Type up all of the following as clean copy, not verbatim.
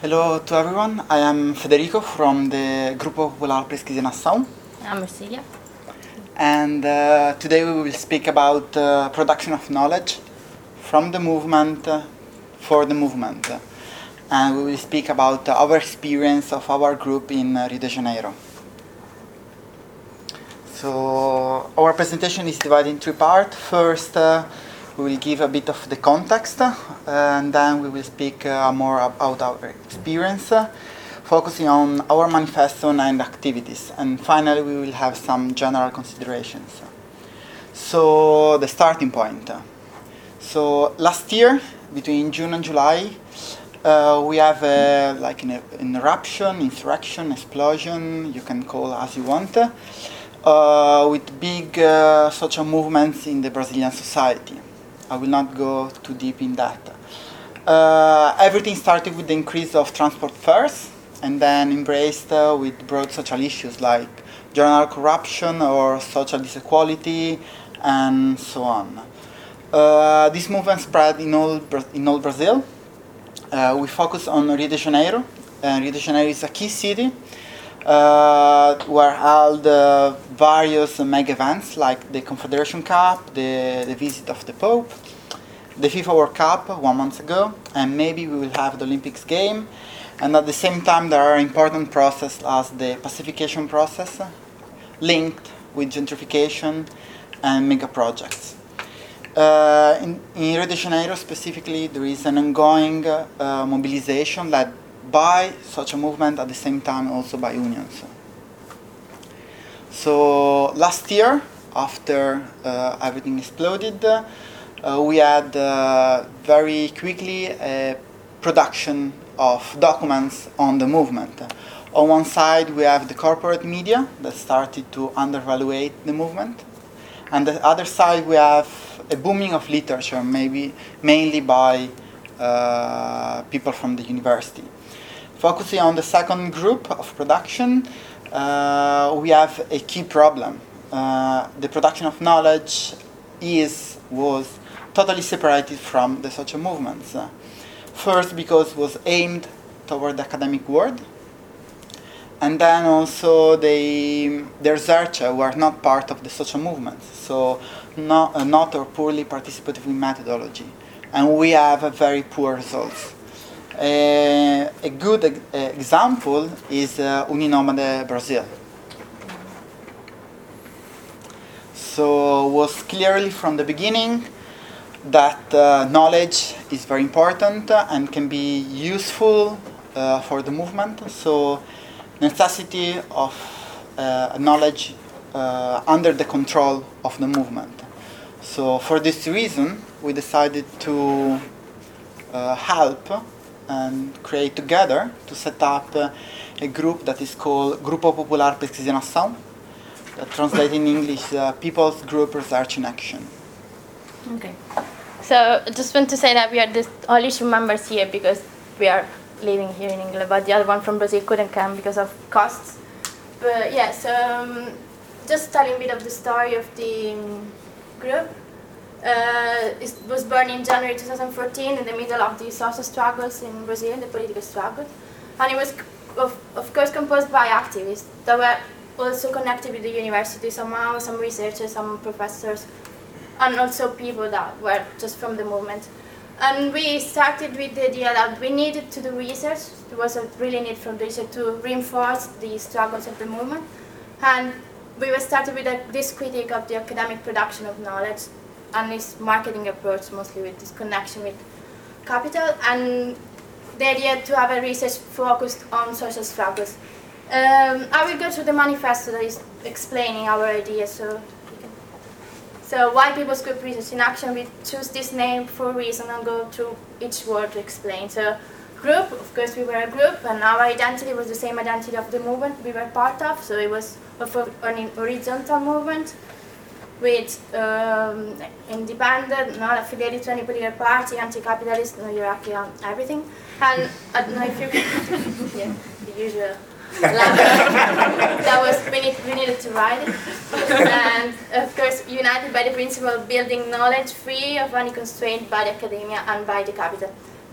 Hello to everyone. I am Federico from the Gruppo Popolare Pesquisa in Ação. I'm Marsilia. And today we will speak about production of knowledge from the movement for the movement. And we will speak about our experience of our group in Rio de Janeiro. So our presentation is divided in three parts. First, we will give a bit of the context, and then we will speak more about our experience, focusing on our manifesto and activities. And finally, we will have some general considerations. So the starting point. So last year, between June and July, we have like an eruption, insurrection, explosion, you can call as you want, with big social movements in the Brazilian society. I will not go too deep in that. Everything started with the increase of transport fares and then embraced with broad social issues like general corruption or social disequality and so on. This movement spread in all Brazil. We focus on Rio de Janeiro. Rio de Janeiro is a key city where held various mega events like the Confederation Cup, the visit of the Pope, the FIFA World Cup 1 month ago, and maybe we will have the Olympics game. And at the same time, there are important processes as the pacification process linked with gentrification and mega projects. In Rio de Janeiro specifically, there is an ongoing mobilization led by such a movement, at the same time also by unions. So last year, after everything exploded, we had very quickly a production of documents on the movement. On one side, we have the corporate media that started to undervaluate the movement. And the other side, we have a booming of literature, maybe mainly by people from the university. Focusing on the second group of production, we have a key problem. The production of knowledge was totally separated from the social movements. First, because it was aimed toward the academic world, and then also the researchers were not part of the social movements, so not or poorly participative in methodology, and we have a very poor results. A good example is Uninomade Brazil. So it was clearly from the beginning that knowledge is very important and can be useful for the movement. So necessity of knowledge under the control of the movement. So for this reason, we decided to help and create together to set up a group that is called Gruppo Popolare Pesquisa in Ação, that translates in English People's Group Research in Action. Okay. So I just want to say that we are the only two members here because we are living here in England, but the other one from Brazil couldn't come because of costs. But yeah, so just telling a bit of the story of the group. It was born in January 2014 in the middle of the social struggles in Brazil, the political struggle. And it was, of course, composed by activists that were also connected with the university somehow, some researchers, some professors, and also people that were just from the movement. And we started with the idea that we needed to do research. There was a really need for research to reinforce the struggles of the movement. And we were started with this critique of the academic production of knowledge and this marketing approach, mostly with this connection with capital, and the idea to have a research focused on social struggles. I will go through the manifesto that is explaining our idea. So why People's Group Research in Action? We choose this name for a reason and go through each word to explain. So group, of course we were a group, and our identity was the same identity of the movement we were part of, so it was an horizontal movement with independent, not affiliated to any political party, anti-capitalist, no hierarchy on everything. And I don't know if you yeah, the usual that was we needed to write it. And of course united by the principle of building knowledge free of any constraint by the academia and by the capital.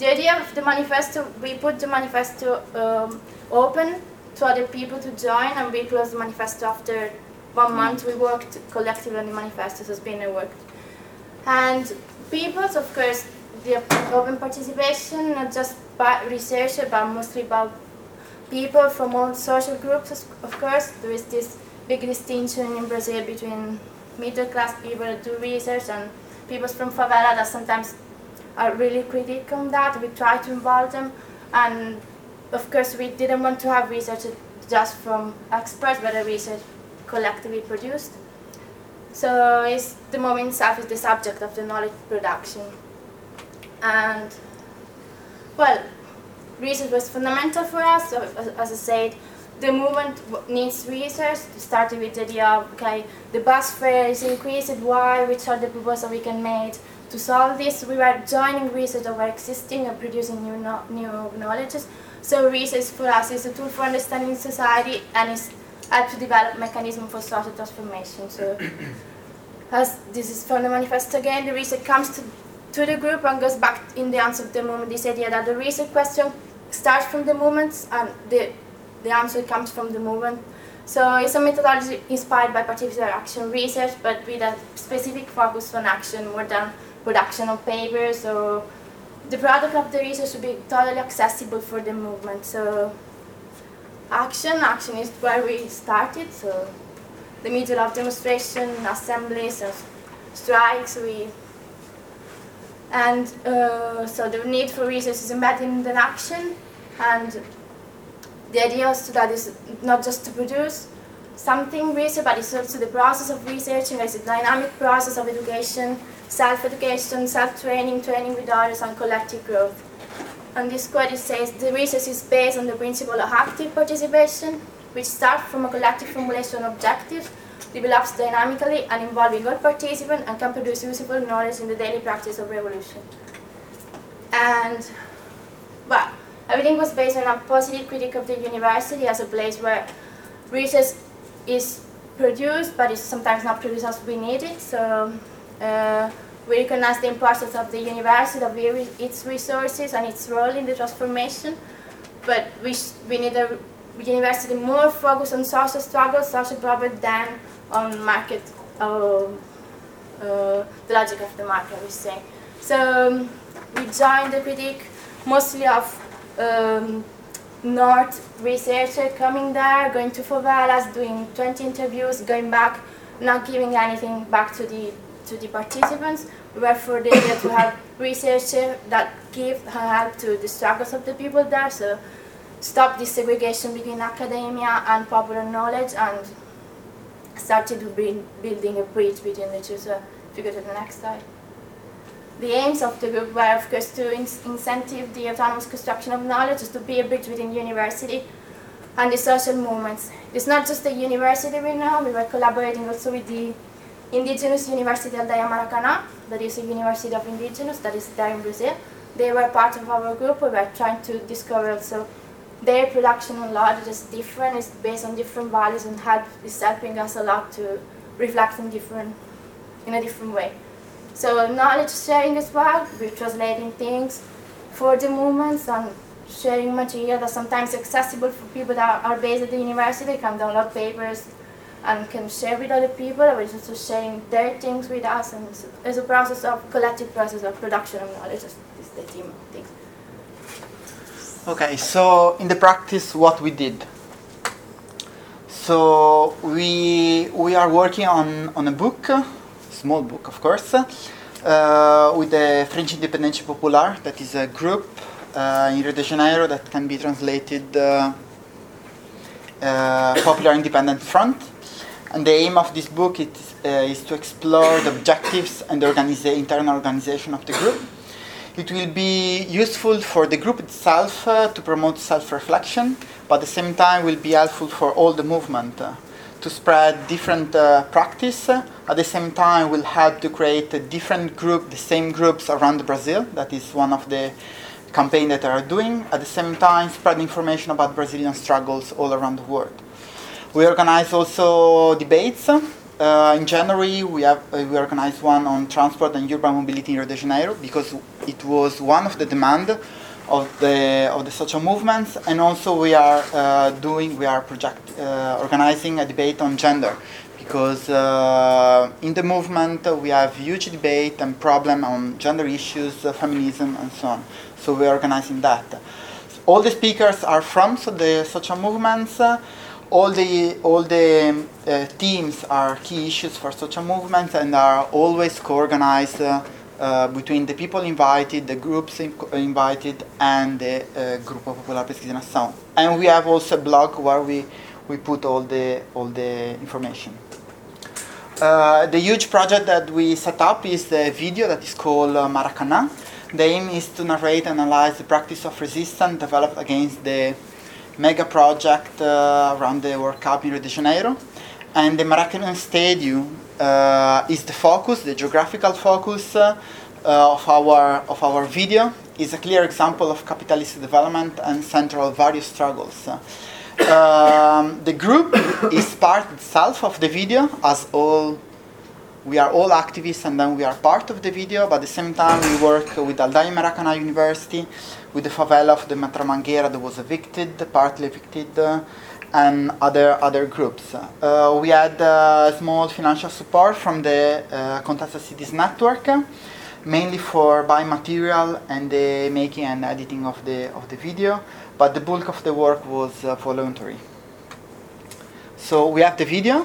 The idea of the manifesto, we put the manifesto open to other people to join, and we closed the manifesto after 1 month. We worked collectively on the manifesto, so it's been a work. And people, of course, the open participation, not just by researchers, but mostly about people from all social groups, of course. There is this big distinction in Brazil between middle-class people that do research and people from favela that sometimes are really critical on that. We try to involve them, and of course we didn't want to have research just from experts, but a research collectively produced. So it's the moment itself is the subject of the knowledge production. And well, research was fundamental for us. So, as I said, the movement needs research. Started with the idea of, okay, the bus fare is increased, why, which are the proposals we can make to solve this. We were joining research that were existing and producing new knowledges. So research for us is a tool for understanding society, and is help to develop mechanisms for social transformation. So as this is from the manifesto again, the research comes to the group and goes back in the answer of the movement, this idea that the research question starts from the movements and the answer comes from the movement. So it's a methodology inspired by participatory action research, but with a specific focus on action more than production of papers. Or the product of the research should be totally accessible for the movement. So action is where we started. So the middle of demonstration, assemblies, and strikes. So the need for research is embedded in the action, and the idea is that is not just to produce something research, but it's also the process of researching. It's a dynamic process of education, self-education, self-training, training with others, and collective growth. And this quote says, the research is based on the principle of active participation, which starts from a collective formulation of objectives, develops dynamically and involving all participants, and can produce useful knowledge in the daily practice of revolution. And, well, everything was based on a positive critique of the university as a place where research is produced, but it's sometimes not produced as we need it. So we recognize the importance of the university, of its resources and its role in the transformation. But we need a university more focused on social struggles, social problems, than on market, the logic of the market, we say. So we joined the critique mostly of North researchers coming there, going to favelas, doing 20 interviews, going back, not giving anything back to the participants. We were for the idea to have researchers that give help to the struggles of the people there, so stop this segregation between academia and popular knowledge, and started to building a bridge between the two. So if you go to the next slide. The aims of the group were, of course, to incentive the autonomous construction of knowledge, to be a bridge between university and the social movements. It's not just the university right now, we were collaborating also with the Indigenous University Aldeia Maracanã, that is a university of indigenous that is there in Brazil. They were part of our group. We were trying to discover also their production on knowledge is different, it's based on different values, and is helping us a lot to reflect in a different way. So knowledge sharing as well, we're translating things for the movements and sharing material that's sometimes accessible for people that are based at the university, can download papers and can share with other people. We're also sharing their things with us, and it's a collective process of production of knowledge. Is the theme of things. Okay, so in the practice, what we did. So we are working on a book, small book, of course, with the Frente Independente Popular, that is a group in Rio de Janeiro that can be translated Popular Independent Front. And the aim of this book is to explore the objectives and the internal organization of the group. It will be useful for the group itself to promote self-reflection, but at the same time will be helpful for all the movement to spread different practice. At the same time will help to create a different group, the same groups around Brazil. That is one of the campaigns that are doing. At the same time, spread information about Brazilian struggles all around the world. We organize also debates In January, we organized one on transport and urban mobility in Rio de Janeiro because it was one of the demands of the social movements, and also we are organizing a debate on gender because in the movement we have huge debate and problem on gender issues, feminism, and so on. So we are organizing that. All the speakers are from the social movements. All the themes are key issues for social movements and are always co-organized between the people invited, the groups invited, and the Gruppo Popolare Pesquisa in Ação. And we have also a blog where we put all the information. The huge project that we set up is the video that is called Maracanã. The aim is to narrate and analyze the practice of resistance developed against the mega project around the World Cup in Rio de Janeiro. And the Maracanã Stadium is the focus, the geographical focus of our video. Is a clear example of capitalist development and central of various struggles. The group is part itself of the video, as we are all activists and then we are part of the video, but at the same time we work with Aldeia Maracanã University, with the favela of the Matramangueira that was partly evicted, and other groups. We had small financial support from the Contested Cities Network, mainly for buying material and the making and editing of the video, but the bulk of the work was voluntary. So we have the video.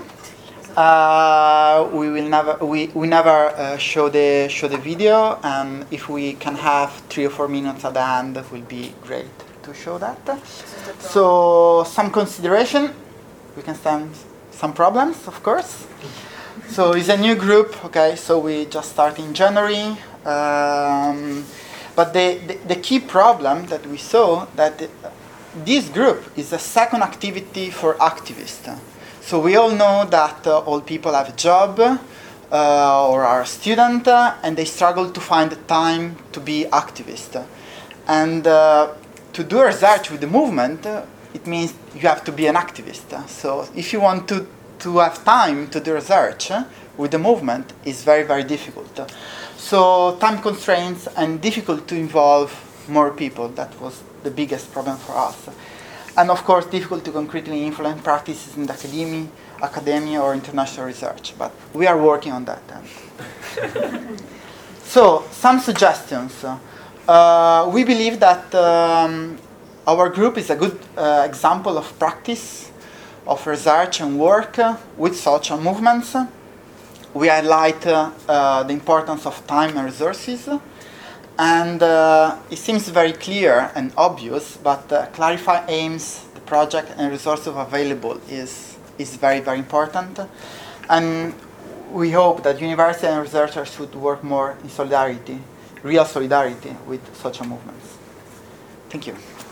We never show the video, and if we can have 3 or 4 minutes at the end, it will be great to show that. So some consideration, we can stand some problems, of course. So it's a new group, okay? So we just start in January, but the key problem that we saw that this group is a second activity for activists. So we all know that all people have a job or are a student, and they struggle to find the time to be activist. And to do research with the movement, it means you have to be an activist. So if you want to have time to do research with the movement, it's very, very difficult. So time constraints and difficult to involve more people. That was the biggest problem for us. And of course, difficult to concretely influence practices in the academia or international research. But we are working on that. So, some suggestions. We believe that our group is a good example of practice, of research and work with social movements. We highlight the importance of time and resources. And it seems very clear and obvious, but clarify aims, the project, and resources available is very, very important. And we hope that university and researchers should work more in solidarity, real solidarity with social movements. Thank you.